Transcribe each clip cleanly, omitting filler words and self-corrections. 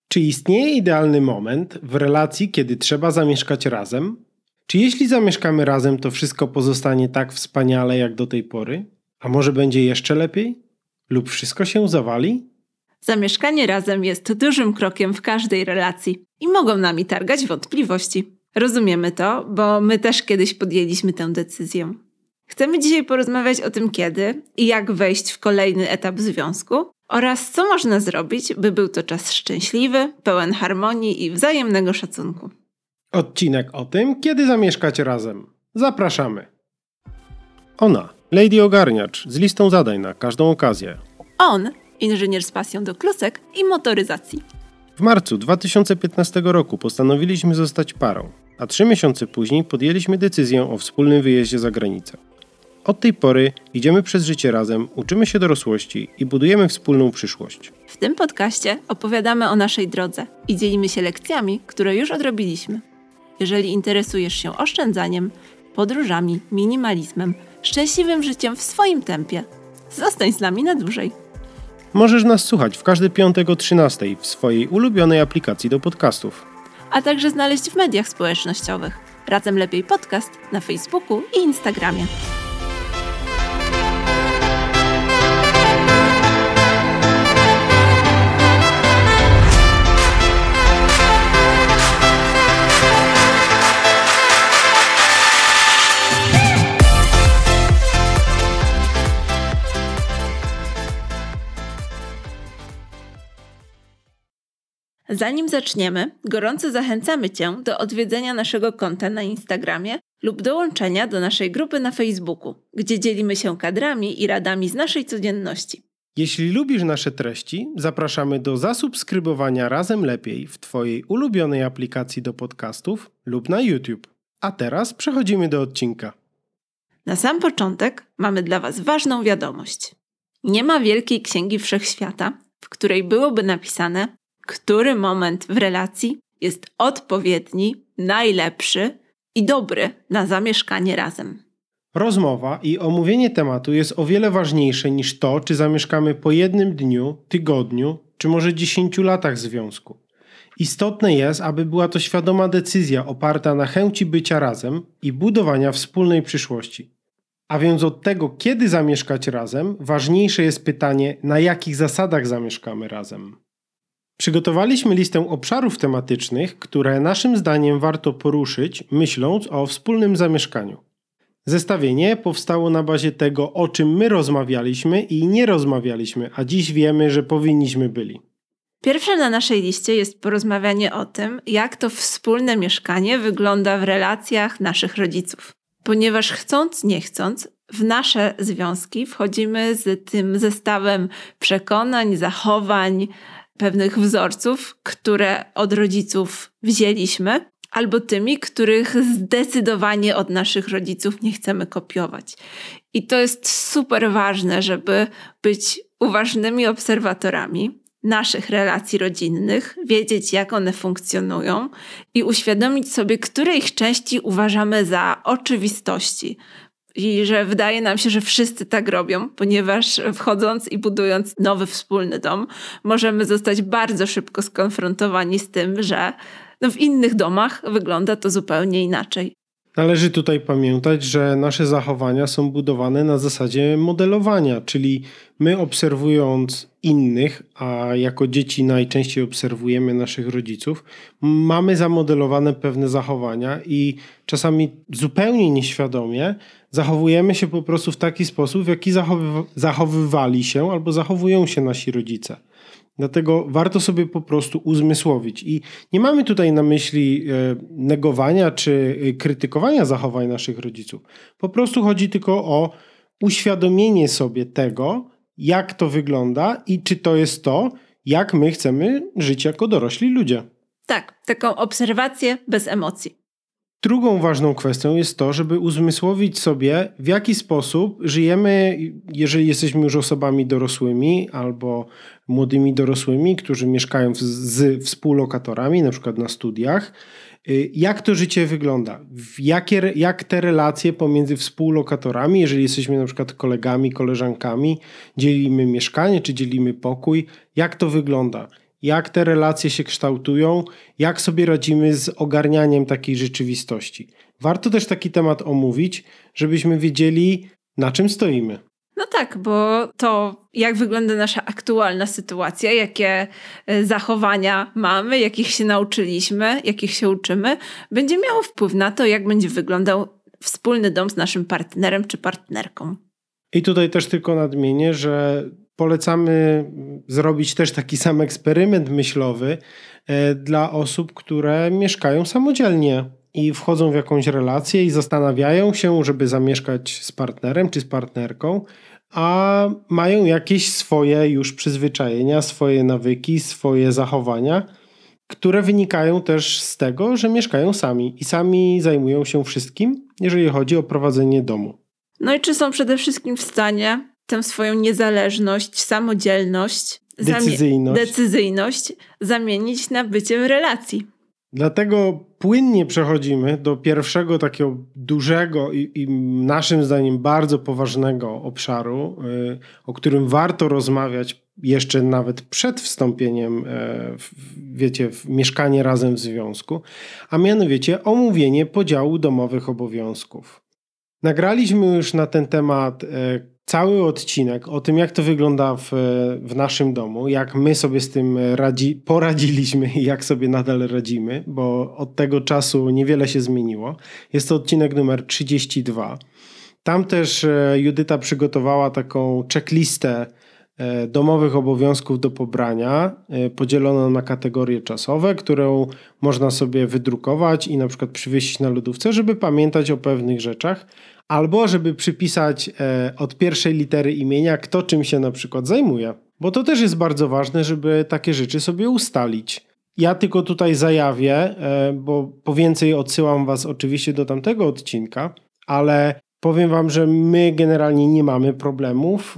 Czy istnieje idealny moment w relacji, kiedy trzeba zamieszkać razem? Czy jeśli zamieszkamy razem, to wszystko pozostanie tak wspaniale jak do tej pory? A może będzie jeszcze lepiej? Lub wszystko się zawali? Zamieszkanie razem jest dużym krokiem w każdej relacji i mogą nami targać wątpliwości. Rozumiemy to, bo my też kiedyś podjęliśmy tę decyzję. Chcemy dzisiaj porozmawiać o tym kiedy i jak wejść w kolejny etap związku oraz co można zrobić, by był to czas szczęśliwy, pełen harmonii i wzajemnego szacunku. Odcinek o tym, kiedy zamieszkać razem. Zapraszamy. Ona, Lady Ogarniacz, z listą zadań na każdą okazję. On, inżynier z pasją do klusek i motoryzacji. W marcu 2015 roku postanowiliśmy zostać parą, a 3 miesiące później podjęliśmy decyzję o wspólnym wyjeździe za granicę. Od tej pory idziemy przez życie razem, uczymy się dorosłości i budujemy wspólną przyszłość. W tym podcaście opowiadamy o naszej drodze i dzielimy się lekcjami, które już odrobiliśmy. Jeżeli interesujesz się oszczędzaniem, podróżami, minimalizmem, szczęśliwym życiem w swoim tempie, zostań z nami na dłużej. Możesz nas słuchać w każdy piątek o 13:00 w swojej ulubionej aplikacji do podcastów. A także znaleźć w mediach społecznościowych. Razem Lepiej Podcast na Facebooku i Instagramie. Zanim zaczniemy, gorąco zachęcamy Cię do odwiedzenia naszego konta na Instagramie lub dołączenia do naszej grupy na Facebooku, gdzie dzielimy się kadrami i radami z naszej codzienności. Jeśli lubisz nasze treści, zapraszamy do zasubskrybowania Razem Lepiej w Twojej ulubionej aplikacji do podcastów lub na YouTube. A teraz przechodzimy do odcinka. Na sam początek mamy dla Was ważną wiadomość. Nie ma wielkiej księgi wszechświata, w której byłoby napisane, który moment w relacji jest odpowiedni, najlepszy i dobry na zamieszkanie razem. Rozmowa i omówienie tematu jest o wiele ważniejsze niż to, czy zamieszkamy po jednym dniu, tygodniu, czy może 10 latach związku. Istotne jest, aby była to świadoma decyzja oparta na chęci bycia razem i budowania wspólnej przyszłości. A więc od tego, kiedy zamieszkać razem, ważniejsze jest pytanie, na jakich zasadach zamieszkamy razem. Przygotowaliśmy listę obszarów tematycznych, które naszym zdaniem warto poruszyć, myśląc o wspólnym zamieszkaniu. Zestawienie powstało na bazie tego, o czym my rozmawialiśmy i nie rozmawialiśmy, a dziś wiemy, że powinniśmy byli. Pierwsze na naszej liście jest porozmawianie o tym, jak to wspólne mieszkanie wygląda w relacjach naszych rodziców. Ponieważ chcąc, nie chcąc, w nasze związki wchodzimy z tym zestawem przekonań, zachowań, pewnych wzorców, które od rodziców wzięliśmy, albo tymi, których zdecydowanie od naszych rodziców nie chcemy kopiować. I to jest super ważne, żeby być uważnymi obserwatorami naszych relacji rodzinnych, wiedzieć, jak one funkcjonują i uświadomić sobie, które ich części uważamy za oczywistości. I że wydaje nam się, że wszyscy tak robią, ponieważ wchodząc i budując nowy wspólny dom, możemy zostać bardzo szybko skonfrontowani z tym, że w innych domach wygląda to zupełnie inaczej. Należy tutaj pamiętać, że nasze zachowania są budowane na zasadzie modelowania, czyli my obserwując innych, a jako dzieci najczęściej obserwujemy naszych rodziców, mamy zamodelowane pewne zachowania i czasami zupełnie nieświadomie zachowujemy się po prostu w taki sposób, w jaki zachowywali się albo zachowują się nasi rodzice. Dlatego warto sobie po prostu uzmysłowić. I nie mamy tutaj na myśli negowania czy krytykowania zachowań naszych rodziców. Po prostu chodzi tylko o uświadomienie sobie tego, jak to wygląda i czy to jest to, jak my chcemy żyć jako dorośli ludzie. Tak, taką obserwację bez emocji. Drugą ważną kwestią jest to, żeby uzmysłowić sobie, w jaki sposób żyjemy, jeżeli jesteśmy już osobami dorosłymi albo młodymi dorosłymi, którzy mieszkają z współlokatorami, na przykład na studiach, jak to życie wygląda, jak te relacje pomiędzy współlokatorami, jeżeli jesteśmy na przykład kolegami, koleżankami, dzielimy mieszkanie czy dzielimy pokój, jak to wygląda. jak te relacje się kształtują, jak sobie radzimy z ogarnianiem takiej rzeczywistości. Warto też taki temat omówić, żebyśmy wiedzieli, na czym stoimy. No tak, bo to jak wygląda nasza aktualna sytuacja, jakie zachowania mamy, jakich się nauczyliśmy, jakich się uczymy, będzie miało wpływ na to, jak będzie wyglądał wspólny dom z naszym partnerem czy partnerką. I tutaj też tylko nadmienię, że polecamy zrobić też taki sam eksperyment myślowy dla osób, które mieszkają samodzielnie i wchodzą w jakąś relację i zastanawiają się, żeby zamieszkać z partnerem czy z partnerką, a mają jakieś swoje już przyzwyczajenia, swoje nawyki, swoje zachowania, które wynikają też z tego, że mieszkają sami i sami zajmują się wszystkim, jeżeli chodzi o prowadzenie domu. No i czy są przede wszystkim w stanie tę swoją niezależność, samodzielność, decyzyjność zamienić na bycie w relacji. Dlatego płynnie przechodzimy do pierwszego takiego dużego i naszym zdaniem bardzo poważnego obszaru, o którym warto rozmawiać jeszcze nawet przed wstąpieniem w mieszkanie razem w związku, a mianowicie omówienie podziału domowych obowiązków. Nagraliśmy już na ten temat cały odcinek o tym, jak to wygląda w naszym domu, jak my sobie z tym poradziliśmy i jak sobie nadal radzimy, bo od tego czasu niewiele się zmieniło. Jest to odcinek numer 32. Tam też Judyta przygotowała taką checklistę domowych obowiązków do pobrania, podzieloną na kategorie czasowe, którą można sobie wydrukować i na przykład przywiesić na lodówce, żeby pamiętać o pewnych rzeczach, albo żeby przypisać od pierwszej litery imienia, kto czym się na przykład zajmuje. Bo to też jest bardzo ważne, żeby takie rzeczy sobie ustalić. Ja tylko tutaj zajawię, bo po więcej odsyłam was oczywiście do tamtego odcinka, ale powiem wam, że my generalnie nie mamy problemów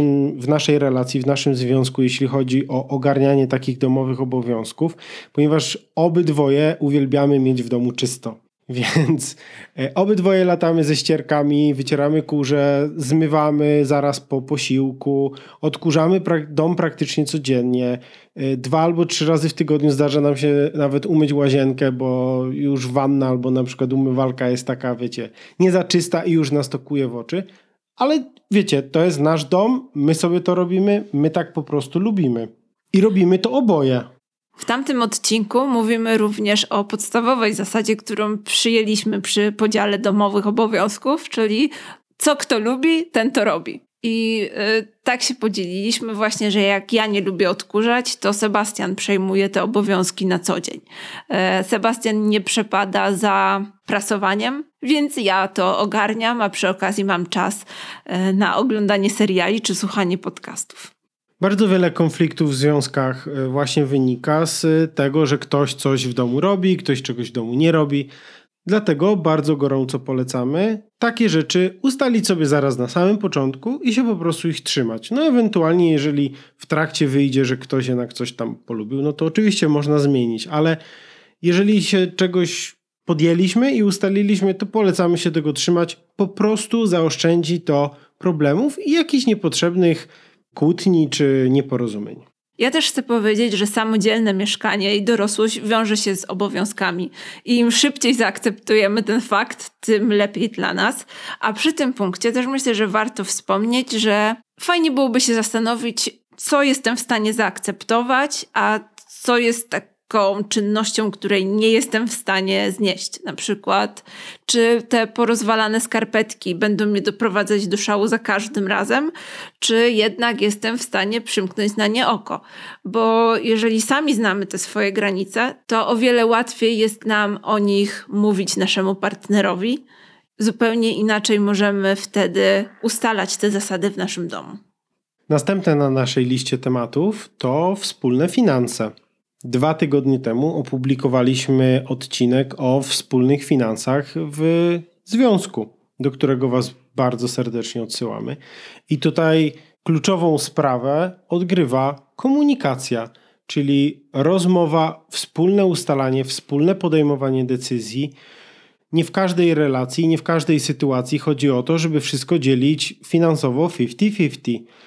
w naszej relacji, w naszym związku, jeśli chodzi o ogarnianie takich domowych obowiązków, ponieważ obydwoje uwielbiamy mieć w domu czysto. Więc obydwoje latamy ze ścierkami, wycieramy kurze, zmywamy zaraz po posiłku, odkurzamy dom praktycznie codziennie. 2 albo 3 razy w tygodniu zdarza nam się nawet umyć łazienkę, bo już wanna albo na przykład umywalka jest taka, wiecie, nie za czysta i już nas to kuje w oczy. Ale wiecie, to jest nasz dom, my sobie to robimy, my tak po prostu lubimy. I robimy to oboje. W tamtym odcinku mówimy również o podstawowej zasadzie, którą przyjęliśmy przy podziale domowych obowiązków, czyli co kto lubi, ten to robi. I tak się podzieliliśmy właśnie, że jak ja nie lubię odkurzać, to Sebastian przejmuje te obowiązki na co dzień. Sebastian nie przepada za prasowaniem, więc ja to ogarniam, a przy okazji mam czas na oglądanie seriali czy słuchanie podcastów. Bardzo wiele konfliktów w związkach właśnie wynika z tego, że ktoś coś w domu robi, ktoś czegoś w domu nie robi. Dlatego bardzo gorąco polecamy takie rzeczy ustalić sobie zaraz na samym początku i się po prostu ich trzymać. No ewentualnie jeżeli w trakcie wyjdzie, że ktoś jednak coś tam polubił, no to oczywiście można zmienić, ale jeżeli się czegoś podjęliśmy i ustaliliśmy, to polecamy się tego trzymać. Po prostu zaoszczędzi to problemów i jakichś niepotrzebnych kłótni czy nieporozumień. Ja też chcę powiedzieć, że samodzielne mieszkanie i dorosłość wiąże się z obowiązkami. I im szybciej zaakceptujemy ten fakt, tym lepiej dla nas. A przy tym punkcie też myślę, że warto wspomnieć, że fajnie byłoby się zastanowić, co jestem w stanie zaakceptować, a co jest taką czynnością, której nie jestem w stanie znieść. Na przykład, czy te porozwalane skarpetki będą mnie doprowadzać do szału za każdym razem, czy jednak jestem w stanie przymknąć na nie oko. Bo jeżeli sami znamy te swoje granice, to o wiele łatwiej jest nam o nich mówić naszemu partnerowi. Zupełnie inaczej możemy wtedy ustalać te zasady w naszym domu. Następne na naszej liście tematów to wspólne finanse. 2 tygodnie temu opublikowaliśmy odcinek o wspólnych finansach w związku, do którego was bardzo serdecznie odsyłamy. I tutaj kluczową sprawę odgrywa komunikacja, czyli rozmowa, wspólne ustalanie, wspólne podejmowanie decyzji. Nie w każdej relacji, nie w każdej sytuacji chodzi o to, żeby wszystko dzielić finansowo 50-50.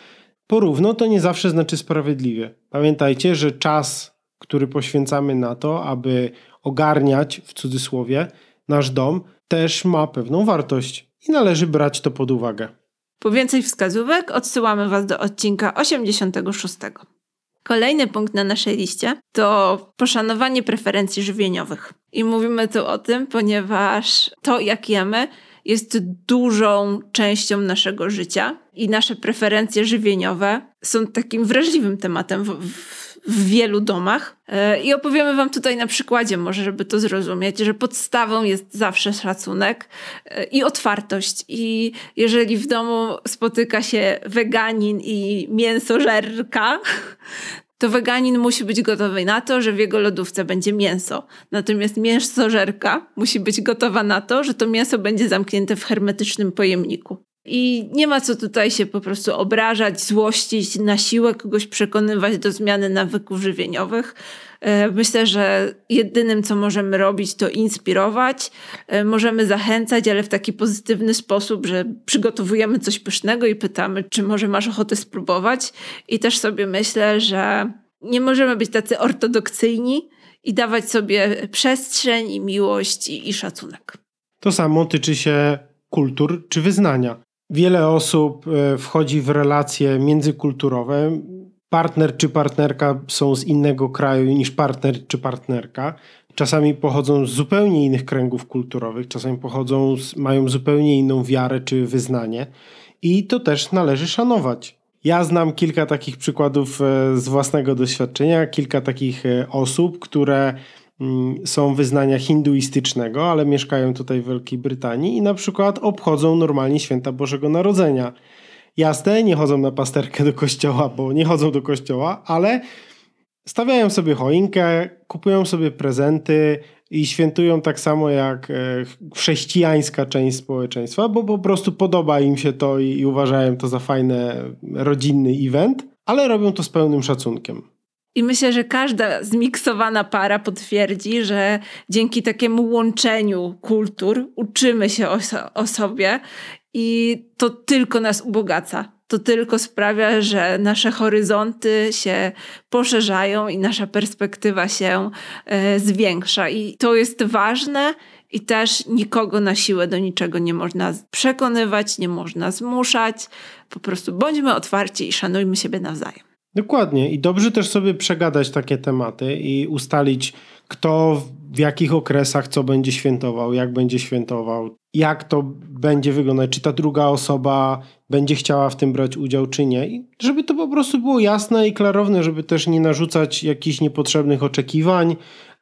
Porówno to nie zawsze znaczy sprawiedliwie. Pamiętajcie, że czas, który poświęcamy na to, aby ogarniać, w cudzysłowie, nasz dom, też ma pewną wartość i należy brać to pod uwagę. Po więcej wskazówek odsyłamy Was do odcinka 86. Kolejny punkt na naszej liście to poszanowanie preferencji żywieniowych. I mówimy tu o tym, ponieważ to, jak jemy, jest dużą częścią naszego życia i nasze preferencje żywieniowe są takim wrażliwym tematem w wielu domach. I opowiemy Wam tutaj na przykładzie, może żeby to zrozumieć, że podstawą jest zawsze szacunek i otwartość. I jeżeli w domu spotyka się weganin i mięsożerka, to weganin musi być gotowy na to, że w jego lodówce będzie mięso. Natomiast mięsożerka musi być gotowa na to, że to mięso będzie zamknięte w hermetycznym pojemniku. I nie ma co tutaj się po prostu obrażać, złościć, na siłę kogoś przekonywać do zmiany nawyków żywieniowych. Myślę, że jedynym, co możemy robić, to inspirować. Możemy zachęcać, ale w taki pozytywny sposób, że przygotowujemy coś pysznego i pytamy, czy może masz ochotę spróbować. I też sobie myślę, że nie możemy być tacy ortodoksyjni i dawać sobie przestrzeń i miłość i szacunek. To samo tyczy się kultur czy wyznania. Wiele osób wchodzi w relacje międzykulturowe. Partner czy partnerka są z innego kraju niż partner czy partnerka. Czasami pochodzą z zupełnie innych kręgów kulturowych, czasami mają zupełnie inną wiarę czy wyznanie. I to też należy szanować. Ja znam kilka takich przykładów z własnego doświadczenia, kilka takich osób, które są wyznania hinduistycznego, ale mieszkają tutaj w Wielkiej Brytanii i na przykład obchodzą normalnie święta Bożego Narodzenia. Jasne, nie chodzą na pasterkę do kościoła, bo nie chodzą do kościoła, ale stawiają sobie choinkę, kupują sobie prezenty i świętują tak samo jak chrześcijańska część społeczeństwa, bo po prostu podoba im się to i uważają to za fajny, rodzinny event, ale robią to z pełnym szacunkiem. I myślę, że każda zmiksowana para potwierdzi, że dzięki takiemu łączeniu kultur uczymy się o sobie i to tylko nas ubogaca. To tylko sprawia, że nasze horyzonty się poszerzają i nasza perspektywa się zwiększa. I to jest ważne i też nikogo na siłę do niczego nie można przekonywać, nie można zmuszać. Po prostu bądźmy otwarci i szanujmy siebie nawzajem. Dokładnie i dobrze też sobie przegadać takie tematy i ustalić, kto w jakich okresach co będzie świętował, jak to będzie wyglądać, czy ta druga osoba będzie chciała w tym brać udział, czy nie. I żeby to po prostu było jasne i klarowne, żeby też nie narzucać jakichś niepotrzebnych oczekiwań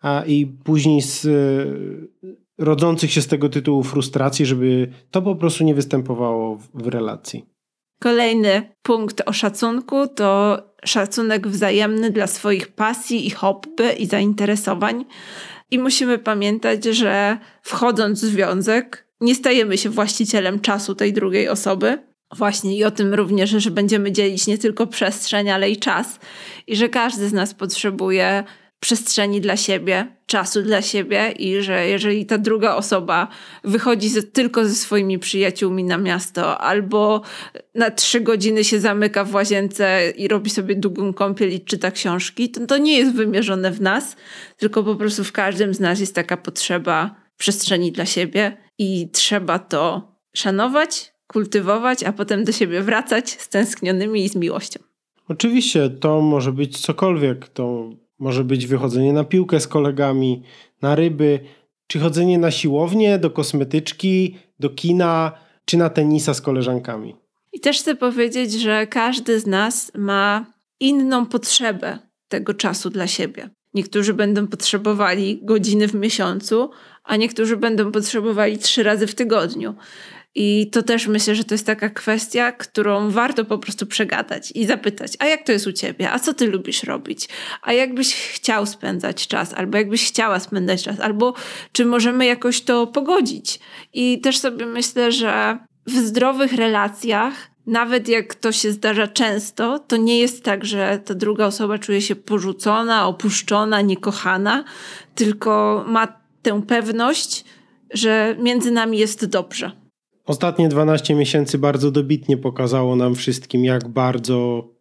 i później rodzących się z tego tytułu frustracji, żeby to po prostu nie występowało w relacji. Kolejny punkt o szacunku to szacunek wzajemny dla swoich pasji i hobby i zainteresowań. I musimy pamiętać, że wchodząc w związek nie stajemy się właścicielem czasu tej drugiej osoby. Właśnie i o tym również, że będziemy dzielić nie tylko przestrzeń, ale i czas. I że każdy z nas potrzebuje przestrzeni dla siebie, czasu dla siebie i że jeżeli ta druga osoba wychodzi tylko ze swoimi przyjaciółmi na miasto albo na 3 godziny się zamyka w łazience i robi sobie długą kąpiel i czyta książki, to nie jest wymierzone w nas, tylko po prostu w każdym z nas jest taka potrzeba przestrzeni dla siebie i trzeba to szanować, kultywować, a potem do siebie wracać stęsknionymi i z miłością. Oczywiście to może być cokolwiek, to może być wychodzenie na piłkę z kolegami, na ryby, czy chodzenie na siłownię, do kosmetyczki, do kina, czy na tenisa z koleżankami. I też chcę powiedzieć, że każdy z nas ma inną potrzebę tego czasu dla siebie. Niektórzy będą potrzebowali godziny w miesiącu, a niektórzy będą potrzebowali 3 razy w tygodniu. I to też myślę, że to jest taka kwestia, którą warto po prostu przegadać i zapytać, a jak to jest u ciebie? A co ty lubisz robić? A jak byś chciał spędzać czas? Albo jakbyś chciała spędzać czas? Albo czy możemy jakoś to pogodzić? I też sobie myślę, że w zdrowych relacjach, nawet jak to się zdarza często, to nie jest tak, że ta druga osoba czuje się porzucona, opuszczona, niekochana, tylko ma tę pewność, że między nami jest dobrze. Ostatnie 12 miesięcy bardzo dobitnie pokazało nam wszystkim, jak bardzo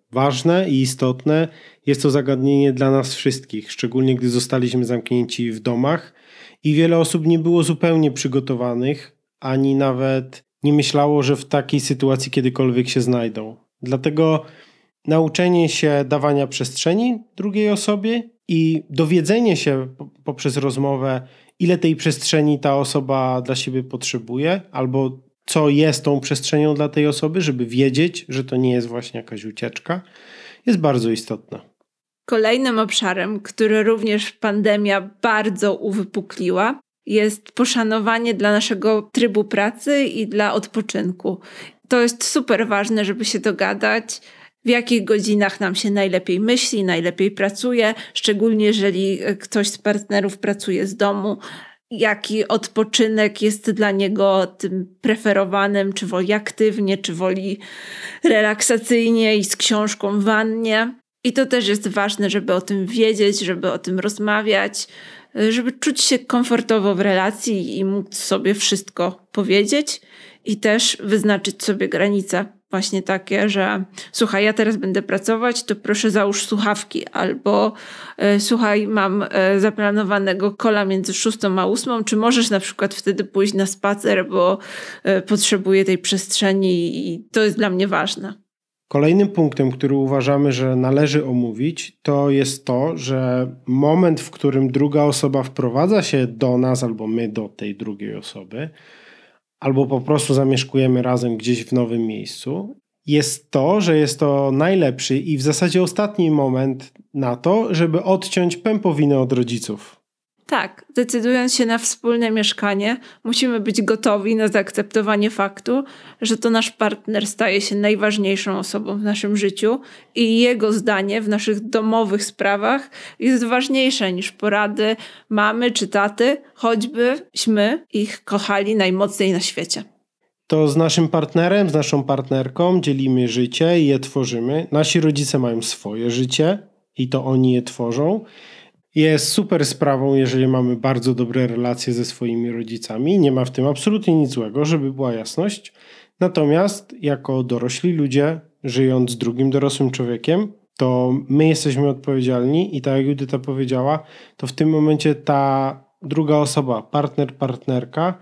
ważne i istotne. Jest to zagadnienie dla nas wszystkich, szczególnie gdy zostaliśmy zamknięci w domach i wiele osób nie było zupełnie przygotowanych, ani nawet nie myślało, że w takiej sytuacji kiedykolwiek się znajdą. Dlatego nauczenie się dawania przestrzeni drugiej osobie i dowiedzenie się poprzez rozmowę, ile tej przestrzeni ta osoba dla siebie potrzebuje, albo co jest tą przestrzenią dla tej osoby, żeby wiedzieć, że to nie jest właśnie jakaś ucieczka, jest bardzo istotne. Kolejnym obszarem, który również pandemia bardzo uwypukliła, jest poszanowanie dla naszego trybu pracy i dla odpoczynku. To jest super ważne, żeby się dogadać, w jakich godzinach nam się najlepiej myśli, najlepiej pracuje, szczególnie jeżeli ktoś z partnerów pracuje z domu, jaki odpoczynek jest dla niego tym preferowanym, czy woli aktywnie, czy woli relaksacyjnie i z książką w wannie. I to też jest ważne, żeby o tym wiedzieć, żeby o tym rozmawiać, żeby czuć się komfortowo w relacji i móc sobie wszystko powiedzieć i też wyznaczyć sobie granice właśnie takie, że słuchaj, ja teraz będę pracować, to proszę załóż słuchawki, albo słuchaj, mam zaplanowanego calla między 6 a 8, czy możesz na przykład wtedy pójść na spacer, bo potrzebuję tej przestrzeni i to jest dla mnie ważne. Kolejnym punktem, który uważamy, że należy omówić, to jest to, że moment, w którym druga osoba wprowadza się do nas albo my do tej drugiej osoby, albo po prostu zamieszkujemy razem gdzieś w nowym miejscu, jest to, że jest to najlepszy i w zasadzie ostatni moment na to, żeby odciąć pępowinę od rodziców. Tak, decydując się na wspólne mieszkanie, musimy być gotowi na zaakceptowanie faktu, że to nasz partner staje się najważniejszą osobą w naszym życiu i jego zdanie w naszych domowych sprawach jest ważniejsze niż porady mamy czy taty, choćbyśmy ich kochali najmocniej na świecie. To z naszym partnerem, z naszą partnerką dzielimy życie i je tworzymy. Nasi rodzice mają swoje życie i to oni je tworzą. Jest super sprawą, jeżeli mamy bardzo dobre relacje ze swoimi rodzicami. Nie ma w tym absolutnie nic złego, żeby była jasność. Natomiast jako dorośli ludzie, żyjąc z drugim dorosłym człowiekiem, to my jesteśmy odpowiedzialni i tak jak Judyta powiedziała, to w tym momencie ta druga osoba, partner, partnerka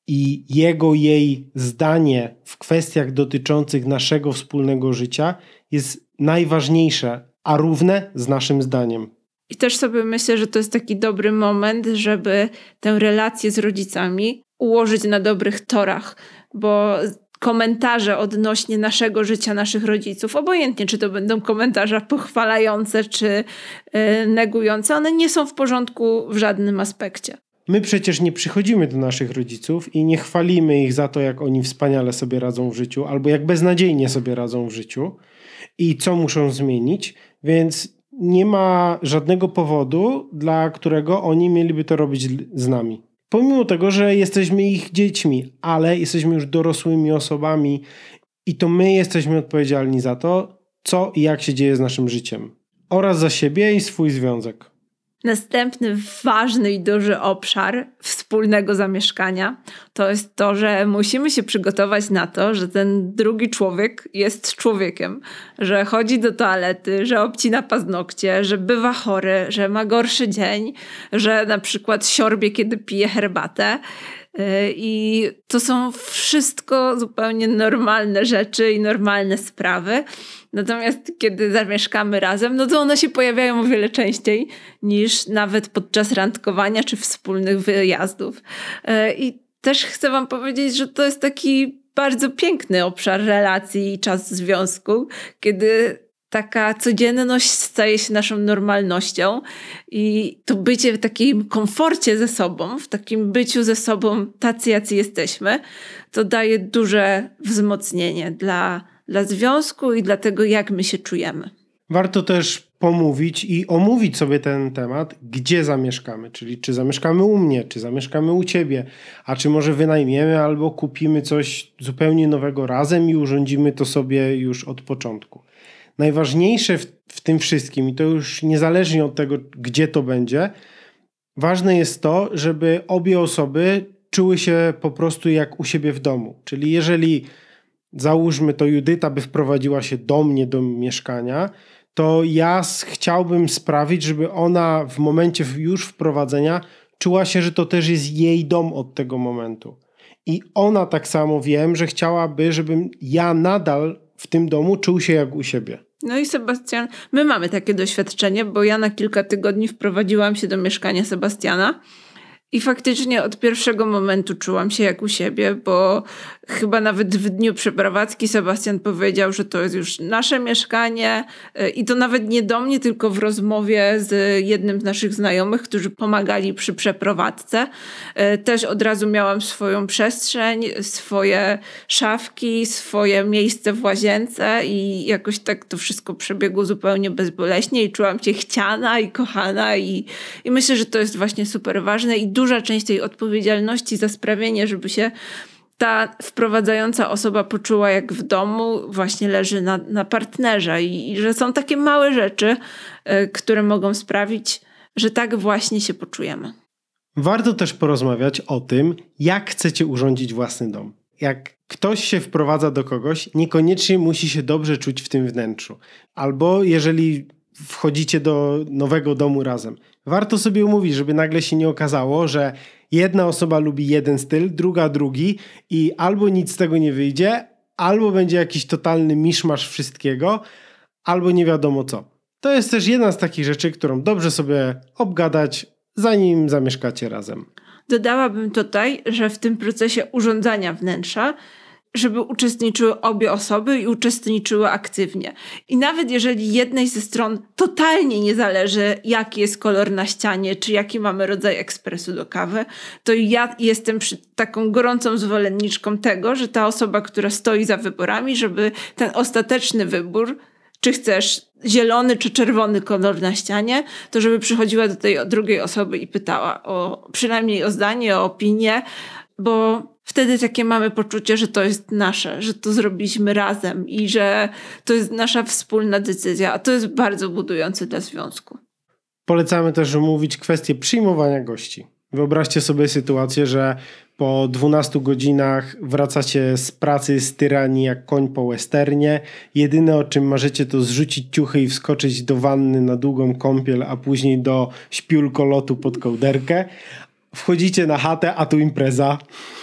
i jej zdanie w kwestiach dotyczących naszego wspólnego życia jest najważniejsze, a równe z naszym zdaniem. I też sobie myślę, że to jest taki dobry moment, żeby tę relację z rodzicami ułożyć na dobrych torach, bo komentarze odnośnie naszego życia, naszych rodziców, obojętnie czy to będą komentarze pochwalające czy negujące, one nie są w porządku w żadnym aspekcie. My przecież nie przychodzimy do naszych rodziców i nie chwalimy ich za to, jak oni wspaniale sobie radzą w życiu, albo jak beznadziejnie sobie radzą w życiu i co muszą zmienić, więc nie ma żadnego powodu, dla którego oni mieliby to robić z nami. Pomimo tego, że jesteśmy ich dziećmi, ale jesteśmy już dorosłymi osobami i to my jesteśmy odpowiedzialni za to, co i jak się dzieje z naszym życiem. Oraz za siebie i swój związek. Następny ważny i duży obszar wspólnego zamieszkania to jest to, że musimy się przygotować na to, że ten drugi człowiek jest człowiekiem, że chodzi do toalety, że obcina paznokcie, że bywa chory, że ma gorszy dzień, że na przykład siorbie, kiedy pije herbatę. I to są wszystko zupełnie normalne rzeczy i normalne sprawy. Natomiast kiedy zamieszkamy razem, no to one się pojawiają o wiele częściej niż nawet podczas randkowania czy wspólnych wyjazdów. I też chcę wam powiedzieć, że to jest taki bardzo piękny obszar relacji i czas związku, kiedy taka codzienność staje się naszą normalnością i to bycie w takim komforcie ze sobą, w takim byciu ze sobą tacy, jacy jesteśmy, to daje duże wzmocnienie dla związku i dla tego, jak my się czujemy. Warto też pomówić i omówić sobie ten temat, gdzie zamieszkamy, czyli czy zamieszkamy u mnie, czy zamieszkamy u ciebie, a czy może wynajmiemy albo kupimy coś zupełnie nowego razem i urządzimy to sobie już od początku. Najważniejsze w tym wszystkim, i to już niezależnie od tego, gdzie to będzie, ważne jest to, żeby obie osoby czuły się po prostu jak u siebie w domu. Czyli jeżeli załóżmy to Judyta by wprowadziła się do mnie do mieszkania, to ja chciałbym sprawić, żeby ona w momencie już wprowadzenia czuła się, że to też jest jej dom od tego momentu. I ona tak samo wiem, że chciałaby, żebym ja nadal w tym domu czuł się jak u siebie. No i Sebastian, my mamy takie doświadczenie, bo ja na kilka tygodni wprowadziłam się do mieszkania Sebastiana i faktycznie od pierwszego momentu czułam się jak u siebie, bo chyba nawet w dniu przeprowadzki Sebastian powiedział, że to jest już nasze mieszkanie i to nawet nie do mnie, tylko w rozmowie z jednym z naszych znajomych, którzy pomagali przy przeprowadzce. Też od razu miałam swoją przestrzeń, swoje szafki, swoje miejsce w łazience i jakoś tak to wszystko przebiegło zupełnie bezboleśnie i czułam się chciana i kochana i myślę, że to jest właśnie super ważne i duża część tej odpowiedzialności za sprawienie, żeby się ta wprowadzająca osoba poczuła jak w domu, właśnie leży na partnerze i że są takie małe rzeczy, które mogą sprawić, że tak właśnie się poczujemy. Warto też porozmawiać o tym, jak chcecie urządzić własny dom. Jak ktoś się wprowadza do kogoś, niekoniecznie musi się dobrze czuć w tym wnętrzu. Albo jeżeli wchodzicie do nowego domu razem, warto sobie umówić, żeby nagle się nie okazało, że jedna osoba lubi jeden styl, druga drugi i albo nic z tego nie wyjdzie, albo będzie jakiś totalny miszmasz wszystkiego, albo nie wiadomo co. To jest też jedna z takich rzeczy, którą dobrze sobie obgadać, zanim zamieszkacie razem. Dodałabym tutaj, że w tym procesie urządzania wnętrza, żeby uczestniczyły obie osoby i uczestniczyły aktywnie. I nawet jeżeli jednej ze stron totalnie nie zależy, jaki jest kolor na ścianie, czy jaki mamy rodzaj ekspresu do kawy, to ja jestem taką gorącą zwolenniczką tego, że ta osoba, która stoi za wyborami, żeby ten ostateczny wybór, czy chcesz zielony czy czerwony kolor na ścianie, to żeby przychodziła do tej drugiej osoby i pytała przynajmniej o zdanie, o opinię, bo wtedy takie mamy poczucie, że to jest nasze, że to zrobiliśmy razem i że to jest nasza wspólna decyzja, a to jest bardzo budujące dla związku. Polecamy też omówić kwestię przyjmowania gości. Wyobraźcie sobie sytuację, że po 12 godzinach wracacie z pracy z tyranii jak koń po westernie. Jedyne o czym marzycie to zrzucić ciuchy i wskoczyć do wanny na długą kąpiel, a później do śpiulkolotu pod kołderkę. Wchodzicie na chatę, a tu impreza.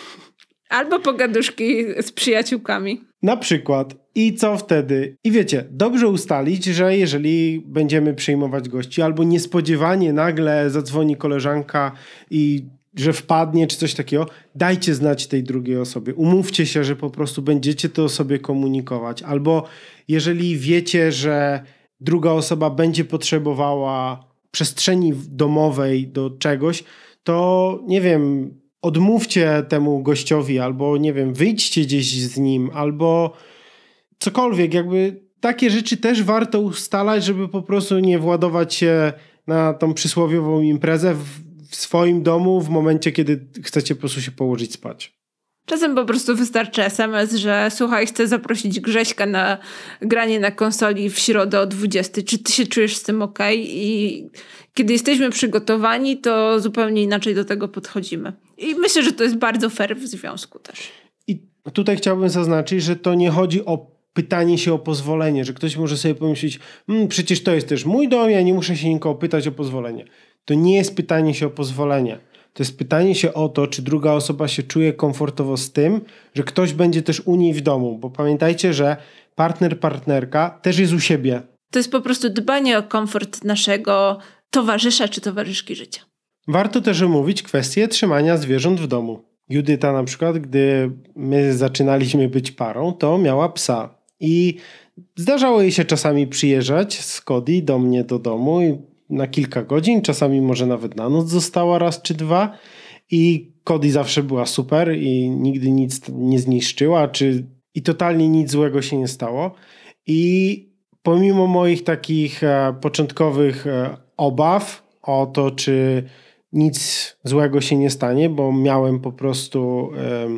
Albo pogaduszki z przyjaciółkami. Na przykład. I co wtedy? I wiecie, dobrze ustalić, że jeżeli będziemy przyjmować gości, albo niespodziewanie nagle zadzwoni koleżanka i że wpadnie, czy coś takiego, dajcie znać tej drugiej osobie. Umówcie się, że po prostu będziecie to sobie komunikować. Albo jeżeli wiecie, że druga osoba będzie potrzebowała przestrzeni domowej do czegoś, to nie wiem, odmówcie temu gościowi, albo nie wiem, wyjdźcie gdzieś z nim, albo cokolwiek, jakby takie rzeczy też warto ustalać, żeby po prostu nie władować się na tą przysłowiową imprezę w swoim domu w momencie, kiedy chcecie po prostu się położyć spać. Czasem po prostu wystarczy SMS, że słuchaj, chcę zaprosić Grześka na granie na konsoli w środę o 20. Czy ty się czujesz z tym okej? I kiedy jesteśmy przygotowani, to zupełnie inaczej do tego podchodzimy. I myślę, że to jest bardzo fair w związku też. I tutaj chciałbym zaznaczyć, że to nie chodzi o pytanie się o pozwolenie, że ktoś może sobie pomyśleć, przecież to jest też mój dom, ja nie muszę się nikogo pytać o pozwolenie. To nie jest pytanie się o pozwolenie. To jest pytanie się o to, czy druga osoba się czuje komfortowo z tym, że ktoś będzie też u niej w domu. Bo pamiętajcie, że partnerka też jest u siebie. To jest po prostu dbanie o komfort naszego towarzysza czy towarzyszki życia. Warto też omówić kwestię trzymania zwierząt w domu. Judyta na przykład, gdy my zaczynaliśmy być parą, to miała psa. I zdarzało jej się czasami przyjeżdżać z Cody do mnie do domu i na kilka godzin, czasami może nawet na noc została raz czy dwa i Cody zawsze była super i nigdy nic nie zniszczyła i totalnie nic złego się nie stało. I pomimo moich takich początkowych obaw o to, czy nic złego się nie stanie, bo miałem po prostu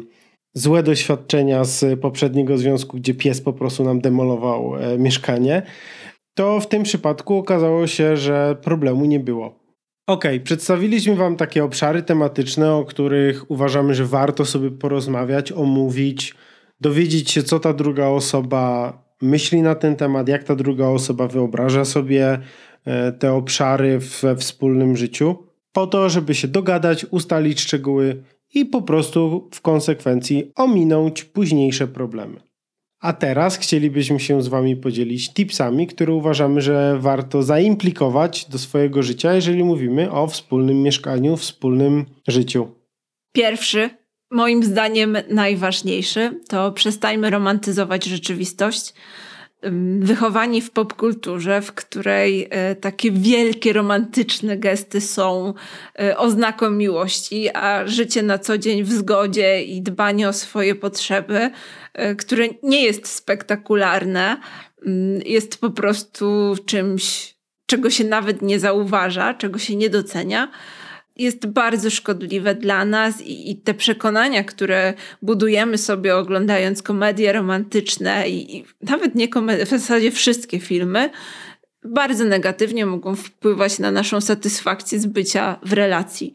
złe doświadczenia z poprzedniego związku, gdzie pies po prostu nam demolował mieszkanie, to w tym przypadku okazało się, że problemu nie było. Okej, przedstawiliśmy wam takie obszary tematyczne, o których uważamy, że warto sobie porozmawiać, omówić, dowiedzieć się, co ta druga osoba myśli na ten temat, jak ta druga osoba wyobraża sobie te obszary we wspólnym życiu, po to, żeby się dogadać, ustalić szczegóły i po prostu w konsekwencji ominąć późniejsze problemy. A teraz chcielibyśmy się z Wami podzielić tipsami, które uważamy, że warto zaimplikować do swojego życia, jeżeli mówimy o wspólnym mieszkaniu, wspólnym życiu. Pierwszy, moim zdaniem najważniejszy, to przestańmy romantyzować rzeczywistość. Wychowani w popkulturze, w której takie wielkie, romantyczne gesty są oznaką miłości, a życie na co dzień w zgodzie i dbanie o swoje potrzeby, które nie jest spektakularne, jest po prostu czymś, czego się nawet nie zauważa, czego się nie docenia, jest bardzo szkodliwe dla nas i te przekonania, które budujemy sobie oglądając komedie romantyczne i nawet nie komedie, w zasadzie wszystkie filmy, bardzo negatywnie mogą wpływać na naszą satysfakcję z bycia w relacji.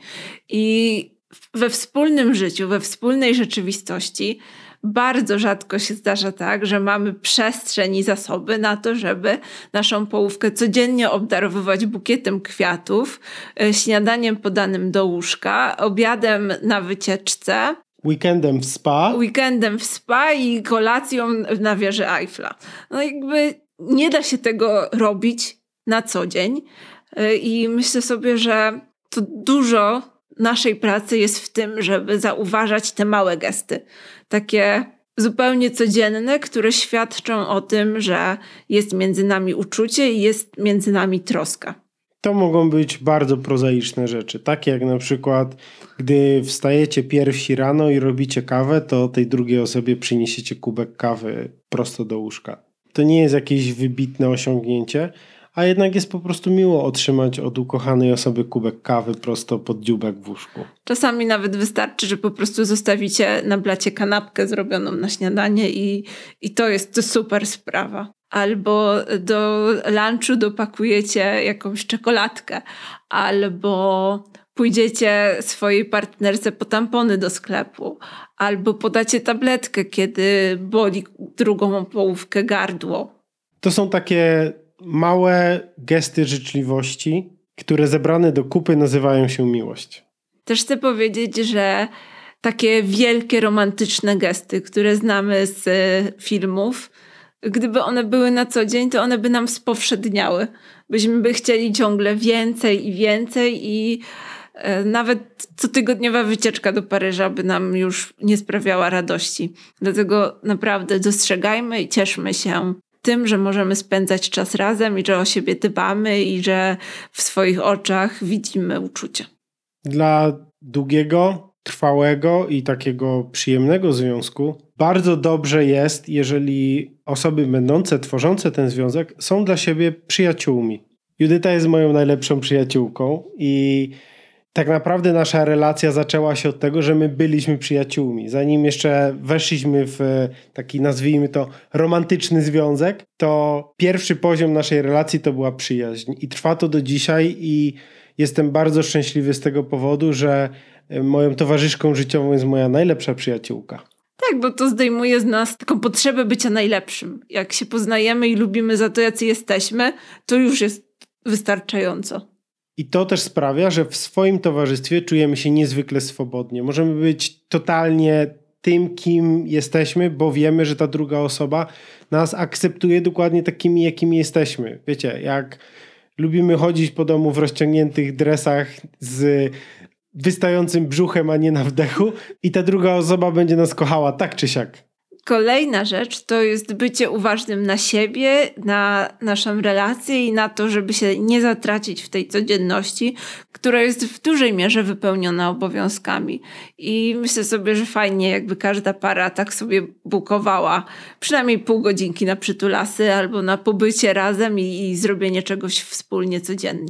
I we wspólnym życiu, we wspólnej rzeczywistości bardzo rzadko się zdarza tak, że mamy przestrzeń i zasoby na to, żeby naszą połówkę codziennie obdarowywać bukietem kwiatów, śniadaniem podanym do łóżka, obiadem na wycieczce, weekendem w spa i kolacją na wieży Eiffla. No jakby nie da się tego robić na co dzień i myślę sobie, że to dużo naszej pracy jest w tym, żeby zauważać te małe gesty. Takie zupełnie codzienne, które świadczą o tym, że jest między nami uczucie i jest między nami troska. To mogą być bardzo prozaiczne rzeczy, takie jak na przykład, gdy wstajecie pierwsi rano i robicie kawę, to tej drugiej osobie przyniesiecie kubek kawy prosto do łóżka. To nie jest jakieś wybitne osiągnięcie, a jednak jest po prostu miło otrzymać od ukochanej osoby kubek kawy prosto pod dzióbek w łóżku. Czasami nawet wystarczy, że po prostu zostawicie na blacie kanapkę zrobioną na śniadanie i to jest super sprawa. Albo do lunchu dopakujecie jakąś czekoladkę, albo pójdziecie swojej partnerce po tampony do sklepu, albo podacie tabletkę, kiedy boli drugą połówkę gardło. To są takie małe gesty życzliwości, które zebrane do kupy nazywają się miłość. Też chcę powiedzieć, że takie wielkie, romantyczne gesty, które znamy z filmów, gdyby one były na co dzień, to one by nam spowszedniały. Byśmy by chcieli ciągle więcej i więcej i nawet cotygodniowa wycieczka do Paryża by nam już nie sprawiała radości. Dlatego naprawdę dostrzegajmy i cieszmy się tym, że możemy spędzać czas razem i że o siebie dbamy i że w swoich oczach widzimy uczucie. Dla długiego, trwałego i takiego przyjemnego związku bardzo dobrze jest, jeżeli osoby tworzące ten związek są dla siebie przyjaciółmi. Judyta jest moją najlepszą przyjaciółką i tak naprawdę nasza relacja zaczęła się od tego, że my byliśmy przyjaciółmi. Zanim jeszcze weszliśmy w taki, nazwijmy to, romantyczny związek, to pierwszy poziom naszej relacji to była przyjaźń. I trwa to do dzisiaj i jestem bardzo szczęśliwy z tego powodu, że moją towarzyszką życiową jest moja najlepsza przyjaciółka. Tak, bo to zdejmuje z nas taką potrzebę bycia najlepszym. Jak się poznajemy i lubimy za to, jacy jesteśmy, to już jest wystarczająco. I to też sprawia, że w swoim towarzystwie czujemy się niezwykle swobodnie. Możemy być totalnie tym, kim jesteśmy, bo wiemy, że ta druga osoba nas akceptuje dokładnie takimi, jakimi jesteśmy. Wiecie, jak lubimy chodzić po domu w rozciągniętych dresach z wystającym brzuchem, a nie na wdechu i ta druga osoba będzie nas kochała tak czy siak. Kolejna rzecz to jest bycie uważnym na siebie, na naszą relację i na to, żeby się nie zatracić w tej codzienności, która jest w dużej mierze wypełniona obowiązkami. I myślę sobie, że fajnie jakby każda para tak sobie bukowała przynajmniej pół godzinki na przytulasy albo na pobycie razem i zrobienie czegoś wspólnie codziennie.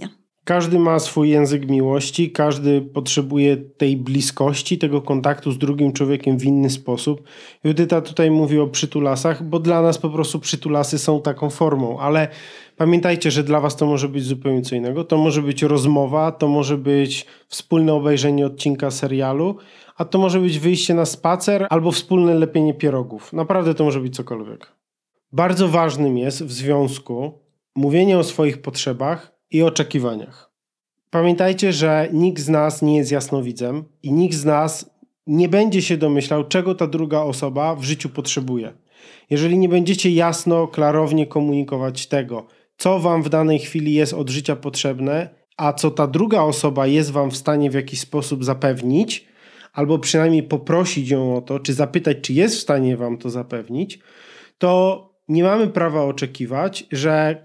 Każdy ma swój język miłości, każdy potrzebuje tej bliskości, tego kontaktu z drugim człowiekiem w inny sposób. Judyta tutaj mówi o przytulasach, bo dla nas po prostu przytulasy są taką formą, ale pamiętajcie, że dla was to może być zupełnie co innego. To może być rozmowa, to może być wspólne obejrzenie odcinka serialu, a to może być wyjście na spacer albo wspólne lepienie pierogów. Naprawdę to może być cokolwiek. Bardzo ważnym jest w związku mówienie o swoich potrzebach i oczekiwaniach. Pamiętajcie, że nikt z nas nie jest jasnowidzem i nikt z nas nie będzie się domyślał, czego ta druga osoba w życiu potrzebuje. Jeżeli nie będziecie jasno, klarownie komunikować tego, co wam w danej chwili jest od życia potrzebne, a co ta druga osoba jest wam w stanie w jakiś sposób zapewnić, albo przynajmniej poprosić ją o to, czy zapytać, czy jest w stanie wam to zapewnić, to nie mamy prawa oczekiwać, że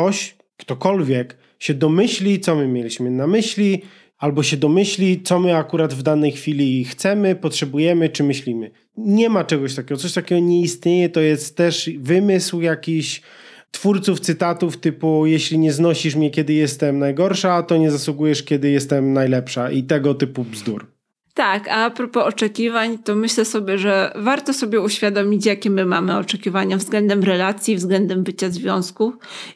ktokolwiek się domyśli, co my mieliśmy na myśli, albo się domyśli, co my akurat w danej chwili chcemy, potrzebujemy, czy myślimy. Nie ma czegoś takiego. Coś takiego nie istnieje. To jest też wymysł jakiś twórców cytatów typu jeśli nie znosisz mnie, kiedy jestem najgorsza, to nie zasługujesz, kiedy jestem najlepsza i tego typu bzdur. Tak, a propos oczekiwań, to myślę sobie, że warto sobie uświadomić, jakie my mamy oczekiwania względem relacji, względem bycia związków.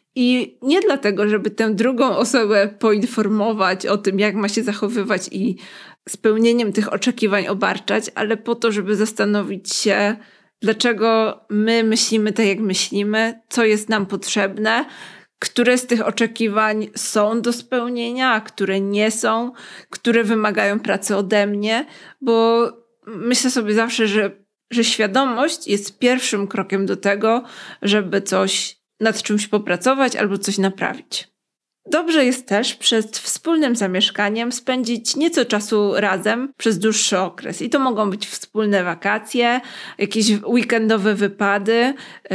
I nie dlatego, żeby tę drugą osobę poinformować o tym, jak ma się zachowywać i spełnieniem tych oczekiwań obarczać, ale po to, żeby zastanowić się, dlaczego my myślimy tak, jak myślimy, co jest nam potrzebne, które z tych oczekiwań są do spełnienia, a które nie są, które wymagają pracy ode mnie, bo myślę sobie zawsze, że świadomość jest pierwszym krokiem do tego, żeby coś nad czymś popracować albo coś naprawić. Dobrze jest też przed wspólnym zamieszkaniem spędzić nieco czasu razem przez dłuższy okres. I to mogą być wspólne wakacje, jakieś weekendowe wypady,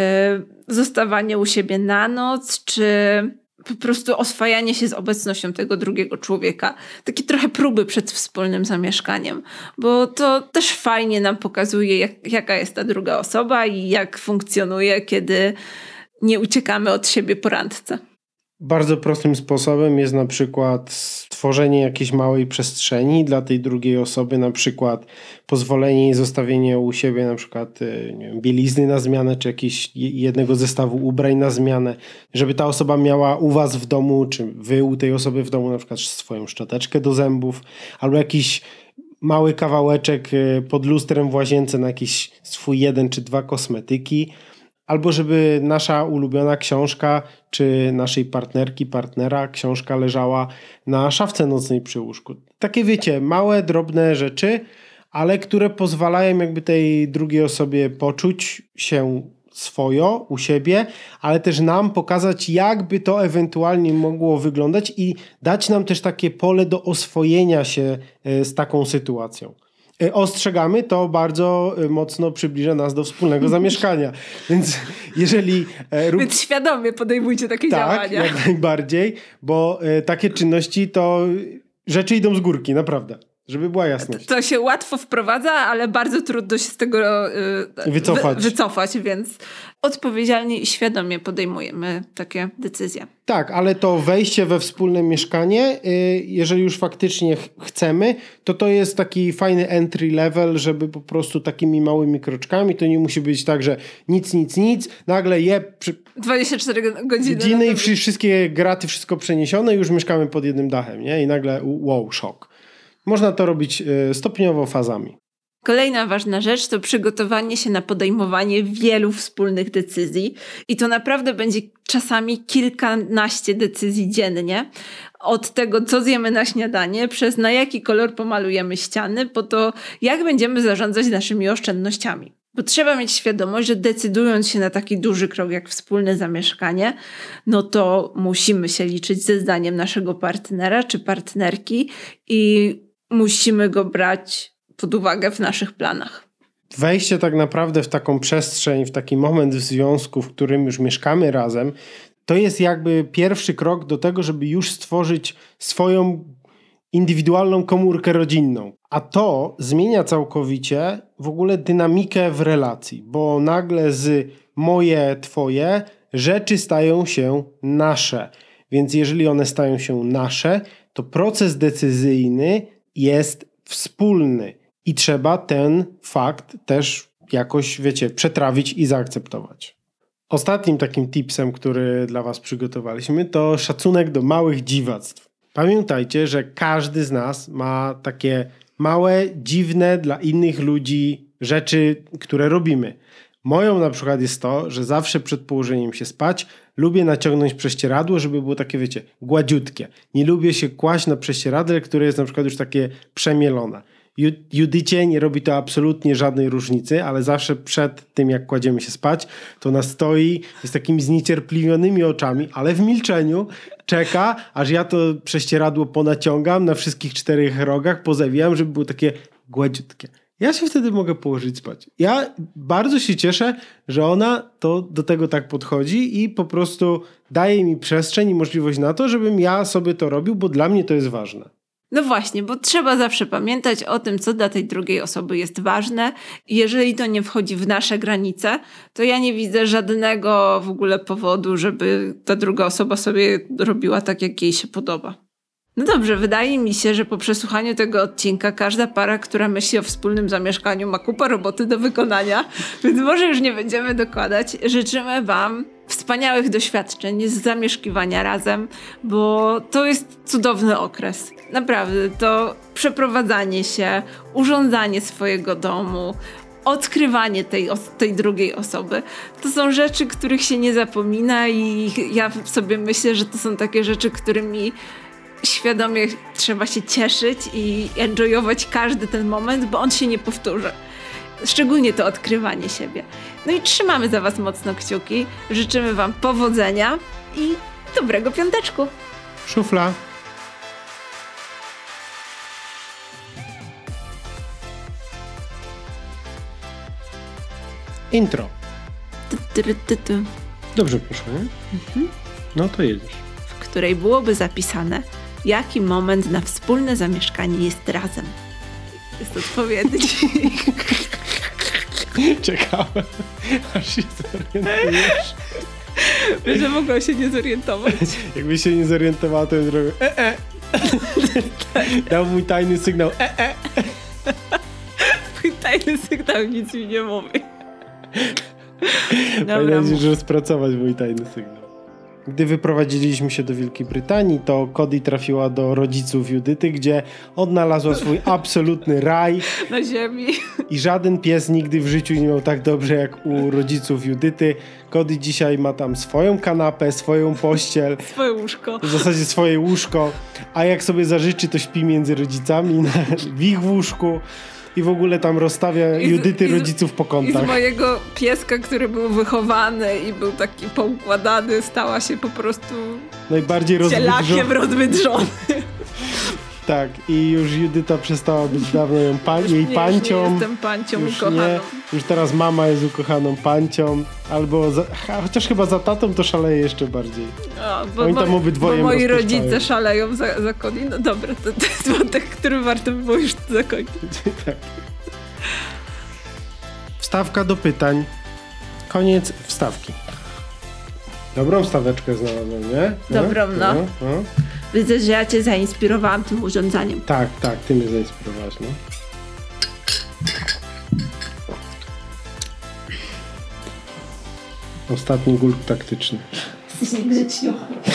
zostawanie u siebie na noc, czy po prostu oswajanie się z obecnością tego drugiego człowieka. Takie trochę próby przed wspólnym zamieszkaniem, bo to też fajnie nam pokazuje, jaka jest ta druga osoba i jak funkcjonuje, kiedy nie uciekamy od siebie po randce. Bardzo prostym sposobem jest na przykład stworzenie jakiejś małej przestrzeni dla tej drugiej osoby, na przykład pozwolenie jej zostawienia u siebie na przykład nie wiem, bielizny na zmianę, czy jakiegoś jednego zestawu ubrań na zmianę, żeby ta osoba miała u was w domu, czy wy u tej osoby w domu na przykład swoją szczoteczkę do zębów, albo jakiś mały kawałeczek pod lustrem w łazience na jakiś swój 1 czy 2 kosmetyki. Albo żeby nasza ulubiona książka, czy naszej partnerki, partnera, książka leżała na szafce nocnej przy łóżku. Takie wiecie, małe, drobne rzeczy, ale które pozwalają jakby tej drugiej osobie poczuć się swojo u siebie, ale też nam pokazać, jakby to ewentualnie mogło wyglądać i dać nam też takie pole do oswojenia się z taką sytuacją. Ostrzegamy, to bardzo mocno przybliża nas do wspólnego zamieszkania. Więc jeżeli... Więc świadomie podejmujcie takie działania. Tak, jak najbardziej, bo takie czynności to rzeczy idą z górki, naprawdę. Żeby była jasność. To się łatwo wprowadza, ale bardzo trudno się z tego wycofać, więc odpowiedzialnie i świadomie podejmujemy takie decyzje. Tak, ale to wejście we wspólne mieszkanie, jeżeli już faktycznie chcemy, to jest taki fajny entry level, żeby po prostu takimi małymi kroczkami, to nie musi być tak, że nic, nagle 24 godziny i wszystkie graty, wszystko przeniesione, już mieszkamy pod jednym dachem, nie? I nagle wow, szok. Można to robić stopniowo, fazami. Kolejna ważna rzecz to przygotowanie się na podejmowanie wielu wspólnych decyzji i to naprawdę będzie czasami kilkanaście decyzji dziennie. Od tego, co zjemy na śniadanie, przez na jaki kolor pomalujemy ściany, po to, jak będziemy zarządzać naszymi oszczędnościami. Bo trzeba mieć świadomość, że decydując się na taki duży krok jak wspólne zamieszkanie, no to musimy się liczyć ze zdaniem naszego partnera czy partnerki i musimy go brać pod uwagę w naszych planach. Wejście tak naprawdę w taką przestrzeń, w taki moment w związku, w którym już mieszkamy razem, to jest jakby pierwszy krok do tego, żeby już stworzyć swoją indywidualną komórkę rodzinną. A to zmienia całkowicie w ogóle dynamikę w relacji, bo nagle z moje, twoje rzeczy stają się nasze. Więc jeżeli one stają się nasze, to proces decyzyjny jest wspólny i trzeba ten fakt też jakoś, przetrawić i zaakceptować. Ostatnim takim tipsem, który dla was przygotowaliśmy, to szacunek do małych dziwactw. Pamiętajcie, że każdy z nas ma takie małe, dziwne dla innych ludzi rzeczy, które robimy. Moją na przykład jest to, że zawsze przed położeniem się spać lubię naciągnąć prześcieradło, żeby było takie, gładziutkie. Nie lubię się kłaść na prześcieradle, które jest na przykład już takie przemielone. Judycie nie robi to absolutnie żadnej różnicy, ale zawsze przed tym, jak kładziemy się spać, to ona stoi z takimi zniecierpliwionymi oczami, ale w milczeniu czeka, aż ja to prześcieradło ponaciągam na wszystkich 4 rogach, pozawijam, żeby było takie gładziutkie. Ja się wtedy mogę położyć spać. Ja bardzo się cieszę, że ona do tego tak podchodzi i po prostu daje mi przestrzeń i możliwość na to, żebym ja sobie to robił, bo dla mnie to jest ważne. No właśnie, bo trzeba zawsze pamiętać o tym, co dla tej drugiej osoby jest ważne. I jeżeli to nie wchodzi w nasze granice, to ja nie widzę żadnego w ogóle powodu, żeby ta druga osoba sobie robiła tak, jak jej się podoba. No dobrze, wydaje mi się, że po przesłuchaniu tego odcinka każda para, która myśli o wspólnym zamieszkaniu, ma kupę roboty do wykonania, więc może już nie będziemy dokładać. Życzymy wam wspaniałych doświadczeń z zamieszkiwania razem, bo to jest cudowny okres. Naprawdę, to przeprowadzanie się, urządzanie swojego domu, odkrywanie tej drugiej osoby. To są rzeczy, których się nie zapomina i ja sobie myślę, że to są takie rzeczy, którymi świadomie trzeba się cieszyć i enjoyować każdy ten moment, bo on się nie powtórzy. Szczególnie to odkrywanie siebie. No i trzymamy za was mocno kciuki. Życzymy wam powodzenia i dobrego piąteczku. Szufla. Intro. Dobrze poszło, nie? No to jedziesz. W której byłoby zapisane, jaki moment na wspólne zamieszkanie jest razem. Jest odpowiedź. Czekałem, aż się zorientujesz. Wiesz, że mogłam się nie zorientować. Jakbyś się nie zorientowała, to bym zrobił Dał mój tajny sygnał Twój tajny sygnał nic mi nie mówi. Powinieneś już rozpracować mój tajny sygnał. Gdy wyprowadziliśmy się do Wielkiej Brytanii, to Cody trafiła do rodziców Judyty, gdzie odnalazła swój absolutny raj. Na ziemi. I żaden pies nigdy w życiu nie miał tak dobrze jak u rodziców Judyty. Cody dzisiaj ma tam swoją kanapę, swoją pościel. Swoje łóżko. W zasadzie swoje łóżko. A jak sobie zażyczy, to śpi między rodzicami w ich łóżku. I w ogóle tam rozstawia Judyty rodziców po kątach. I z mojego pieska, który był wychowany i był taki poukładany, stała się po prostu najbardziej cielakiem rozwydrzony. Tak, i już Judyta przestała być dawno jej pancią. Już nie jestem pancią już ukochaną. Nie, już teraz mama jest ukochaną pancią. Albo, chociaż chyba za tatą to szaleje jeszcze bardziej. Oni tam obydwoje moi rodzice szaleją za Cody. No dobra, to jest wątek, który warto by było już zakończyć. Tak. Wstawka do pytań. Koniec wstawki. Dobrą wstaweczkę znalazłem, nie? Dobrą, no. Widzę, że ja cię zainspirowałam tym urządzaniem. Tak, ty mnie zainspirowałaś, no. Ostatni gulp taktyczny. Jesteś niegrzeczniucha.